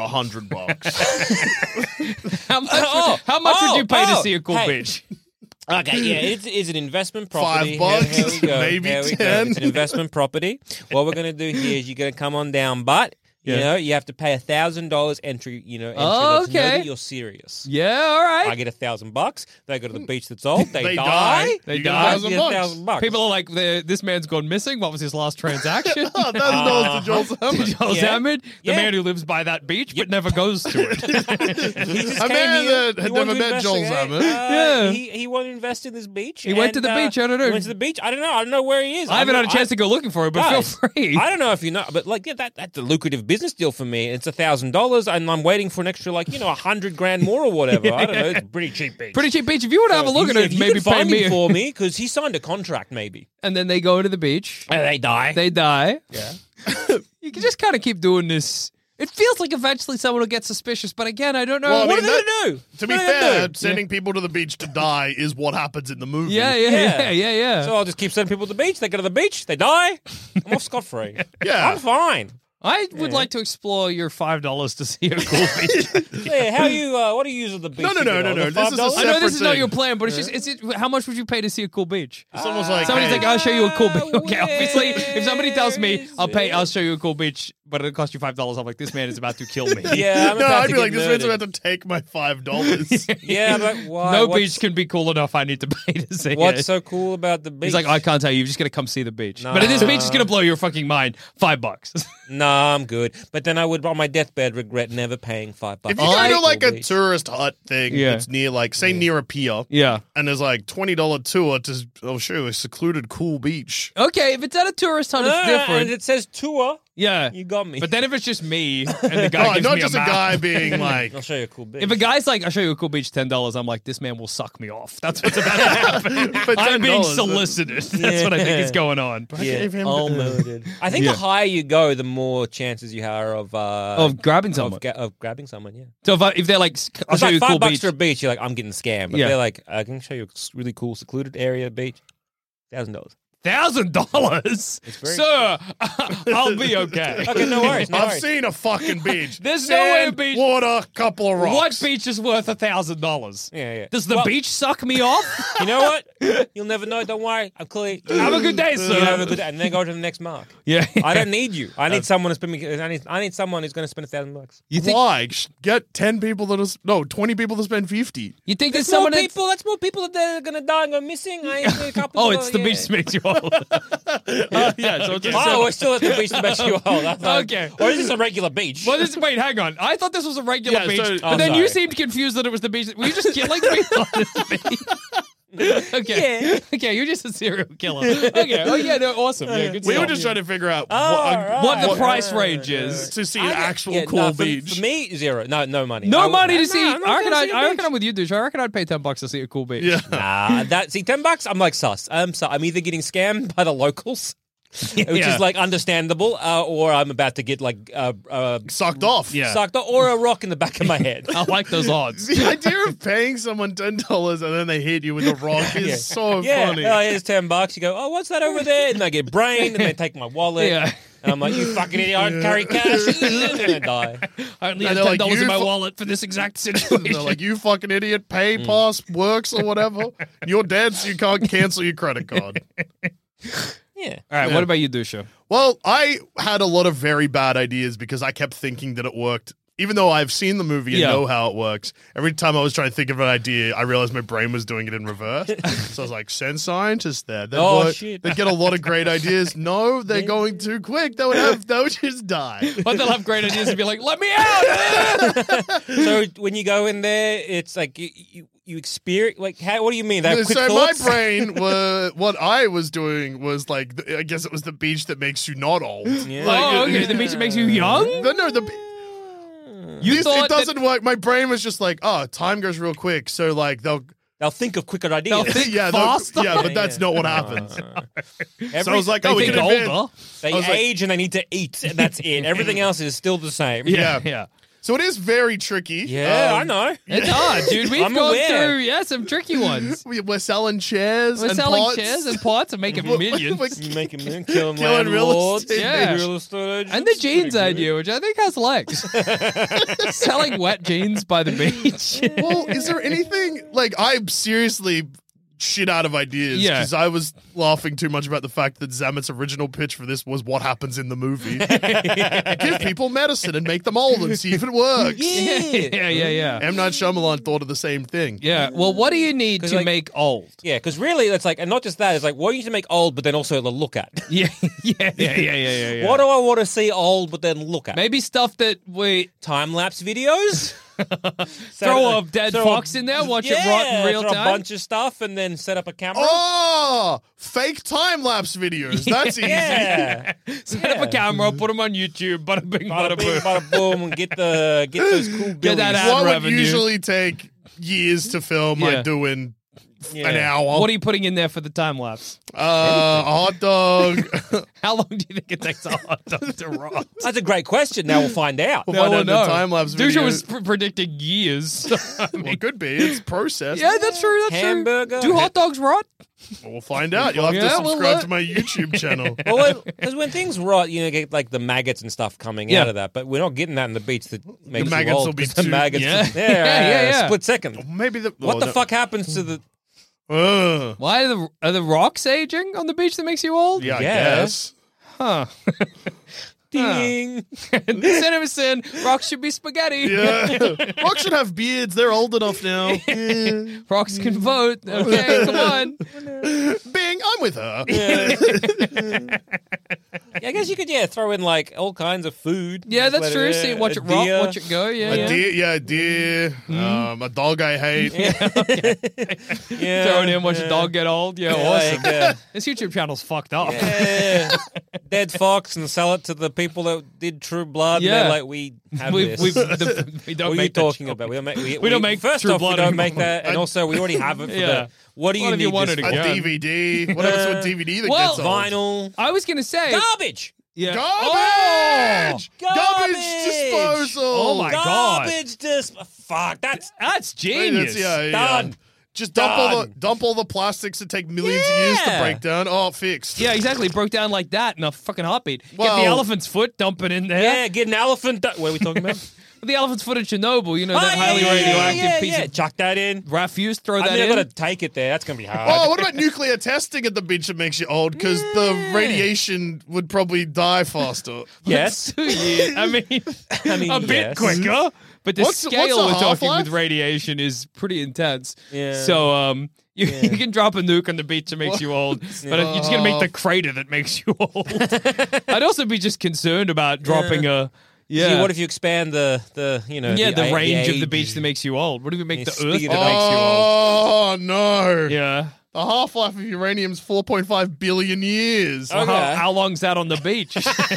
$100. How much would you pay to see a cool hey. beach? Okay, yeah, it's an investment property. $5, Here we go. maybe Here we go. 10. It's an investment property. What we're going to do here is you're going to come on down, but you know you have to pay $1,000 entry. Entry to know Okay. that you're serious. Yeah, all right. I get $1,000. They go to the beach that's old. They, They die. die. They You get die. $1,000. $1,000. People are like, this man's gone missing. What was his last transaction? $1,000 to Joel Salmon. Joel Yeah. Salmon, the Yeah. man who lives by that beach but never goes to it. He just A came man here. that had He wanted never to met Joel investigate. Salmon. Yeah. He wanted to invest in this beach. He went to the beach. I don't know. He went to the beach. I don't know. I don't know where he is. I haven't had a chance to go looking for it, but feel Guys, free. I don't know if you know, but like, yeah, that's a lucrative business deal for me. It's $1,000, and I'm waiting for an extra, like, $100,000 more or whatever. I don't know. It's a pretty cheap beach. Pretty cheap beach. If you want to have a look at If it, you maybe can find pay him me. for me because he signed a contract, maybe. And then they go to the beach. And they die. They die. yeah. You can just kind of keep doing this. It feels like eventually someone will get suspicious, but again, I don't know. Well, I What mean, are they going to do? To be What are they fair, gonna do? sending people to the beach to die is what happens in the movie. Yeah. So I'll just keep sending people to the beach. They go to the beach. They die. I'm off scot free. Yeah. I'm fine. I would like to explore your $5 to see a cool beach. Yeah, how you? What do you use at the beach? No. The This is a $5? I know this is not thing. your plan, but it's just, how much would you pay to see a cool beach? It's almost like Somebody's hey, like, I'll show you a cool beach. Okay, where obviously, if somebody tells me, is I'll show you a cool beach, but it'll cost you $5. I'm like, this man is about to kill me. Yeah, I'm No, about I'd to be like, get this man's murdered. about to take my $5. Yeah, I'm like, why? No What's- beach can be cool enough. I need to pay to see What's it. so cool about the beach? He's like, I can't tell you. You've just got to come see the beach. No. But this beach is going to blow your fucking mind. $5. Nah, I'm good. But then I would, on my deathbed, regret never paying $5. If you go to like a Beach. tourist hut thing Yeah. that's near, like, say near a pier, Yeah. and there's like $20 tour to show you a secluded cool beach. Okay, if it's at a tourist hut, it's And different. it says tour. Yeah. You got me. But then if it's just me and the guy Oh, gives not me just a map, guy being like, I'll show you a cool beach. If a guy's like, I'll show you a cool beach, $10, I'm like, this man will suck me off. That's what's about to happen. For I'm being $10, solicited. That's what I think is going on. yeah, gave him- all murdered. I think Yeah. the higher you go, the more chances you are of Of grabbing someone. of grabbing someone. Yeah, So if they're like, I'll it's show like you a cool $5 beach. for a beach. You're like, I'm getting scammed. But Yeah. they're like, I can show you a really cool secluded area beach. $1,000. $1,000? very- Sir, I'll be okay. Okay, no worries. No I've worries. seen a fucking beach. There's nowhere a Sand, beach- water, couple of rocks. What beach is worth $1,000? Yeah, yeah. Does the Well, beach suck me off? You know what? You'll never know. Don't worry. I'm clearly. Have a good day, You sir. have a good day, and then go to the next mark. Yeah. I don't need you. I need someone to spend me. I need someone who's going to spend $1,000. You think Why? Get 10 people no, 20 people to spend 50. you think there's That's more someone that's- people. That's more people that are going to die and go missing. I need a couple. Oh, of- it's the yeah. beach that makes you old. Yeah, so it's just Oh, we're still at the beach that makes you old. I thought- Okay. Or is this a regular beach? Wait, hang on. I thought this was a regular Yeah, beach, so- but Oh, then you sorry. seemed confused that it was the beach. Were you just killing people on this beach? Okay. Okay, you're just a serial killer. Okay. Oh yeah, no, awesome. Yeah, good We were stuff. just trying to figure out right. what the What- price range is. to see I an get- actual yeah, cool no, for, beach. For me, zero. No money. No I would- money to see. I'm not I reckon, gonna see a I reckon beach. I'm with you, douche. I reckon I'd pay $10 to see a cool beach. Yeah. Nah, see, $10. I'm like sus. I'm either getting scammed by the locals, which Yeah. is like understandable, or I'm about to get like Sucked off. Yeah. sucked up, or a rock in the back of my head. I like those odds. The idea of paying someone $10 and then they hit you with a rock is so Yeah, funny. oh, here's $10. You go, oh, what's that over there? And I get brain, and they take my wallet. Yeah. And I'm like, you fucking idiot! I don't carry cash. And then I die. I only And have they're $10 like, in you my fu- wallet for this exact They're situation. like, you fucking idiot, pay pass works or whatever. You're dead, so you can't cancel your credit card. Yeah. All right, what about you, Dusha? Well, I had a lot of very bad ideas because I kept thinking that it worked. Even though I've seen the movie and Yeah. know how it works, every time I was trying to think of an idea, I realized my brain was doing it in reverse. So I was like, send scientists there. They'd Oh, work- shit. They'd get a lot of great ideas. No, they're going too quick. They would just die. But they'll have great ideas and be like, let me out! So when you go in there, it's like you experience like how? What do you mean? They have quick So thoughts? my brain what I was doing was like, I guess it was the beach that makes you not old. Yeah. Like, Oh, okay. The beach that makes you young? You this, thought it doesn't work. My brain was just like, oh, time goes real quick. So like they'll They'll think of quicker They'll ideas. think yeah, faster. yeah, but that's not what happens. So I was like, They oh, we think can invent. older. They I was like- age and they need to eat, and that's it. Everything else is still the same. Yeah. Yeah. So it is very tricky. Yeah, I know. It's hard, dude. We've I'm gone aware. through, some tricky ones. We're selling chairs. We're and selling pots. chairs and pots and making millions. You make a million, killing Killing real landlords, estate. Yeah. real estate And the agents. jeans Pretty idea, which I think has legs. Selling wet jeans by the beach. Well, is there anything like I'm seriously shit out of ideas Yeah. because I was laughing too much about the fact that Zamet's original pitch for this was what happens in the movie. Give people medicine and make them old and see if it works. Yeah. M. Night Shyamalan thought of the same thing. Yeah. Well, what do you need 'Cause, to like- make old? Yeah, because really, it's like, and not just that, it's like, what do you need to make old, but then also to look at? Yeah. Yeah. What do I want to see old, but then look at? Maybe stuff that we Time lapse videos. throw a dead throw fox in there, watch it rot in real throw time. a bunch of stuff, and then set up a camera. Oh, fake time lapse videos. That's easy. Yeah. Set up a camera, put them on YouTube, bada bing, Bada bada bing, boom. bada boom, and get those cool billies. Get that ad What would revenue. usually take years to film, Yeah. I do in Yeah. an hour. What are you putting in there for the time lapse? a hot dog. How long do you think it takes a hot dog to rot? That's a great question. Now we'll find out. We'll find out the time-lapse Dusha video. was predicting years. I mean, Well, it could be. It's processed. yeah, that's true. That's Hamburger. true. Do hot dogs rot? Well, we'll find out. You'll have to Yeah, we'll subscribe let- to my YouTube channel. Well, because when things rot, you know, get like the maggots and stuff coming Yeah. out of that. But we're not getting that in the beach that makes you maggots old, will be 'cause the too- maggots. Yeah. Yeah, Yeah. split second. Maybe the What oh, the no. fuck happens to the? Why are the rocks aging on the beach that makes you old? Yeah, I Yeah. guess. Huh. Ding. CinemaSin, rocks should be spaghetti. Yeah. Rocks should have beards. They're old enough now. Rocks can vote. Okay, come on. Bing, I'm with her. I guess you could, throw in like all kinds of food. Yeah, Just that's let true. it- See, watch a it rock, deer. watch it go. Yeah, A yeah. deer, a deer. A dog I hate. Yeah. Throw it in, watch a dog get old. Yeah, awesome. Like, This YouTube channel's fucked up. dead fox and sell it to the people that did True Blood. Yeah. And they're like, we have this. we don't what are you make that talking joke. about? We don't make. We don't make First True off, Blood we don't anymore. make that, and also we already have it. For Yeah. the, what do you What if need you wanted this to A for? go? DVD. What happens to a DVD that Well, gets old? Vinyl. I was going to say. Garbage. Yeah. Garbage! Oh! Garbage Garbage! disposal! Oh my God. Garbage fuck. That's That's Hey, genius. done. Just Done. dump all the plastics that take millions of years to Yeah. break down. Oh, fixed. Yeah, exactly. Broke down like that in a fucking heartbeat. Get Well- the elephant's foot, dump it in there. Yeah, get an elephant. What are we talking about? The elephant's foot at Chernobyl, you know, that Oh, highly radioactive piece of Chuck that in. refuse. Throw I that mean, I've in. got to take it there. That's going to be hard. Oh, what about nuclear testing at the beach that makes you old? Because the radiation would probably die faster. Yes. 2 years. I mean, a bit yes. quicker. But the What's scale the we're talking half-life? with radiation is pretty intense. Yeah. So, you can drop a nuke on the beach that makes you old, but you're just going to make the crater that makes you old. I'd also be just concerned about dropping a... Yeah. See, what if you expand the the range of the age? beach that makes you old? What if we make Yeah, the speed earth it that up. makes you old? Oh, no. Yeah. The half-life of uranium's 4.5 billion years. Okay. How long's that on the beach?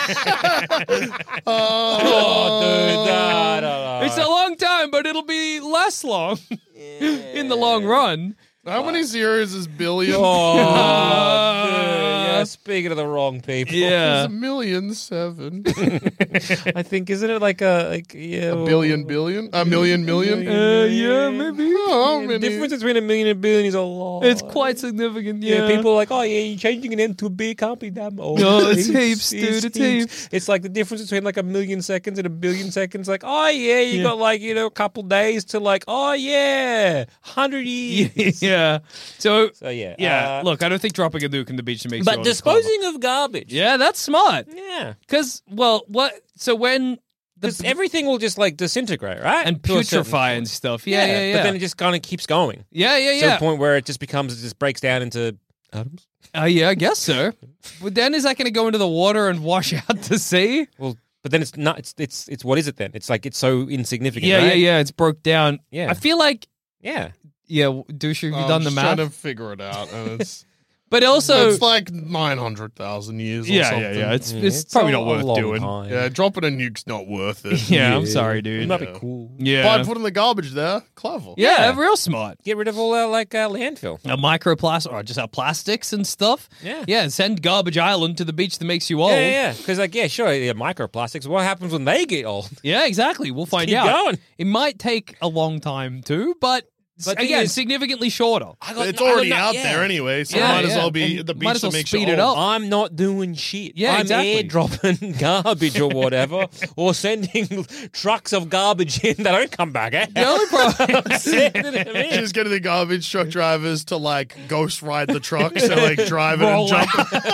Oh, dude, no. It's a long time, but it'll be less long in the long run. How many zeros is billion? Oh, dude. Yeah, speaking of the wrong people. There's 1,000,007. I think, isn't it like a Billion? A million? Yeah, maybe. Oh, The many. difference between a million and a billion is a lot. It's quite significant, Yeah, yeah. people are like, oh yeah, you're changing an N to a B, can't be that old. No, it's heaps, dude, it's heaps. It's like the difference between like a million seconds and a billion seconds. Like, oh yeah, you got like, a couple days to like, oh yeah, 100 years. Yeah. So, So yeah. yeah, look, I don't think dropping a nuke on the beach makes you But old is disposing of garbage. clever. Yeah, that's smart. Yeah. Because, well, what? So when Because everything will just like disintegrate, right? and To a certain putrefy point. and stuff. Yeah. But then it just kind of keeps going. yeah. To a point where it just breaks down into atoms. Yeah, I guess so. But then is that going to go into the water and wash out to sea? Well, but then it's not. It's what is it then? It's like it's so insignificant. Yeah, right? yeah. It's broke down. Yeah. I feel like, Yeah. Douche, have you I'm done the just trying math? to figure it out. And it's, But also, it's like 900,000 years or yeah, something. yeah. It's probably not worth doing. Yeah, dropping a nuke's not worth it. Yeah, I'm sorry, dude. It might be cool. Yeah. By putting the garbage there, clever. Yeah, real smart. Get rid of all our landfill. A microplastic, or just our plastics and stuff. Yeah. Yeah, send Garbage Island to the beach that makes you old. Yeah. Because sure, microplastics. What happens when they get old? Yeah, exactly. We'll find keep out. going. It might take a long time too, but But the again, thing is- significantly shorter. It's already out there anyway, so Yeah, might as yeah. well be And the might beach as well that makes you speed it old. up. I'm not doing shit. Yeah, I'm exactly. airdropping garbage or whatever, or sending trucks of garbage in that don't come back out. The only problem, Sending them in. Just getting the garbage truck drivers to like ghost ride the truck, so like drive it and Roll jump.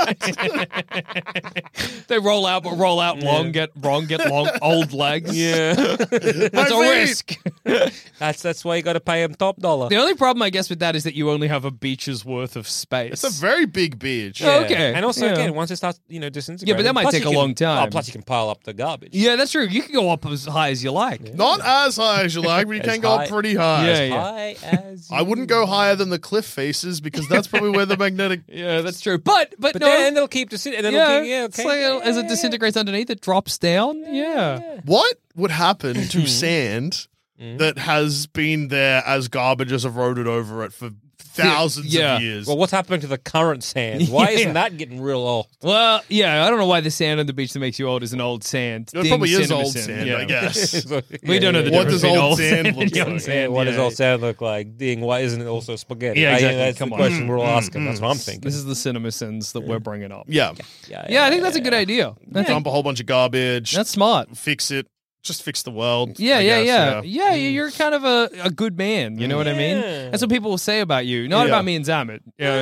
they roll out, but roll out wrong, get long, old legs. Yeah, That's a feet. risk. that's why you got to pay them top dollar. The only problem, I guess, with that is that you only have a beach's worth of space. It's a very big beach. Yeah. Okay, and also yeah. again, once it starts, disintegrating. Yeah, but that might plus take you a can- long time. Oh, plus you can pile up the garbage. Yeah, that's true. You can go up as high as you like. Not as high as you like, but you As can go up high- pretty high. Yeah, yeah. High as I wouldn't go higher than the cliff faces because that's probably where the magnetic. Yeah, that's true. But But no. then they'll keep disintegrating. Yeah, Okay. it's like as it disintegrates underneath, it drops down. Yeah. What would happen to sand that has been there as garbage has eroded over it for thousands Yeah. of years? Well, what's happening to the current sand? Why Yeah. isn't that getting real old? Well, yeah, I don't know why the sand on the beach that makes you old is an old sand. It Ding, probably is cinema old sin. sand, Yeah. I guess. We don't know the What difference does between old old sand sand look and young like? sand. What yeah. does old sand look like? Ding, why isn't it also spaghetti? Yeah, exactly. That's Come the on. question we're all asking. That's what I'm thinking. This is the cinema sins that we're bringing up. Yeah. Yeah, I think that's a good idea. Dump a whole bunch of garbage. That's smart. Fix it. Just fix the world. Yeah, I yeah, guess, yeah. You're kind of a good man. You know what I mean? That's what people will say about you. Not Yeah. about me and Zamet. Yeah.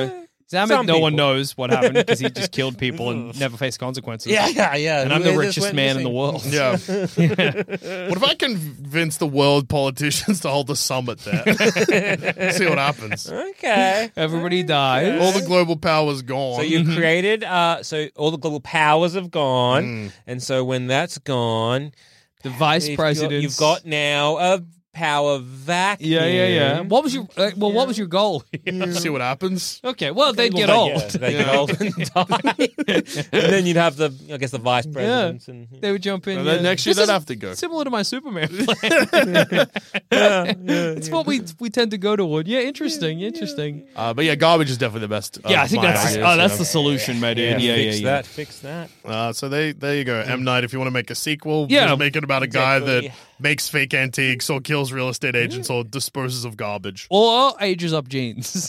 Zamet, Some no one people. knows what happened because he just killed people and never faced consequences. Yeah. And I'm the They just richest went man in the missing. world. Yeah. What if I convince the world politicians to hold the summit there? See what happens. Okay. Everybody dies. All the global power's gone. So you've created, so all the global powers have gone, and so when that's gone, The vice president. you've got now a power vacuum. Yeah. What was your what was your goal? See what happens. Okay, well they'd get Well, old. yeah, they get old and die. And then you'd have the vice presidents. And, They would jump in. And then next year This they'd is have to go. Similar to my Superman plan. It's what we tend to go toward. Yeah, interesting. But yeah, garbage is definitely the best. Yeah, I think my that's ideas, the solution, my dude. Fix that. So there you go. M. Night, if you want to make a sequel, Yeah. just make it about a guy Exactly. that makes fake antiques or kills real estate agents or disposes of garbage. Or ages up jeans.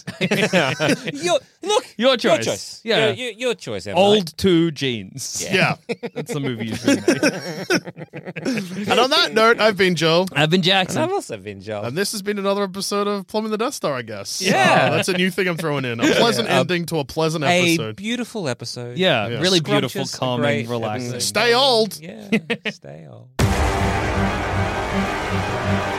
Your choice. Yeah. Your choice. Emma. Old 2 jeans. Yeah. That's the movie you should make. And on that note, I've been Joe. I've been And Jackson. I've also been Joel. And this has been another episode of Plumbing the Death Star, I guess. Yeah. That's a new thing I'm throwing in. A pleasant ending to a pleasant a episode. beautiful episode. Yeah, Yeah. really Scrumptious, beautiful, calming, great relaxing. episode. Stay old. Yeah, stay old.